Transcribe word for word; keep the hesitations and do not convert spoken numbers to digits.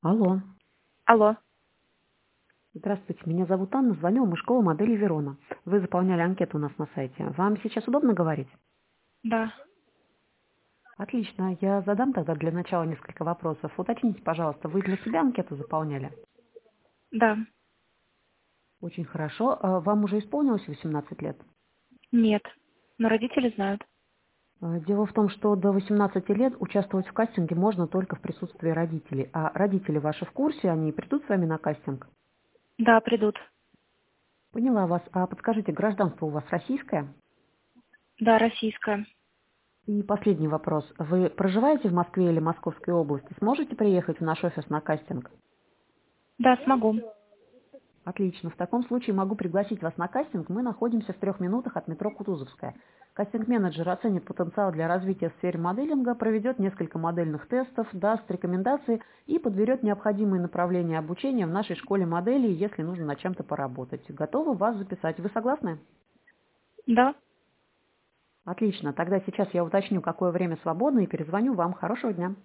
Алло. Алло. Здравствуйте, меня зовут Анна, звоню, мы школа модели Верона. Вы заполняли анкету у нас на сайте. Вам сейчас удобно говорить? Да. Отлично, я задам тогда для начала несколько вопросов. Уточните, пожалуйста, вы для себя анкету заполняли? Да. Очень хорошо. А Вам уже исполнилось восемнадцать лет? Нет. Но родители знают. А, Дело в том, что до восемнадцати лет участвовать в кастинге можно только в присутствии родителей. А родители ваши в курсе, они придут с вами на кастинг? Да, придут. Поняла вас. А подскажите, гражданство у вас российское? Да, российская. И последний вопрос. Вы проживаете в Москве или Московской области? Сможете приехать в наш офис на кастинг? Да, смогу. Отлично. В таком случае могу пригласить вас на кастинг. Мы находимся в трех минутах от метро Кутузовская. Кастинг-менеджер оценит потенциал для развития в сфере моделинга, проведет несколько модельных тестов, даст рекомендации и подберет необходимые направления обучения в нашей школе моделей, если нужно над чем-то поработать. Готовы вас записать. Вы согласны? Да. Отлично. Тогда сейчас я уточню, какое время свободно, и перезвоню вам. Хорошего дня.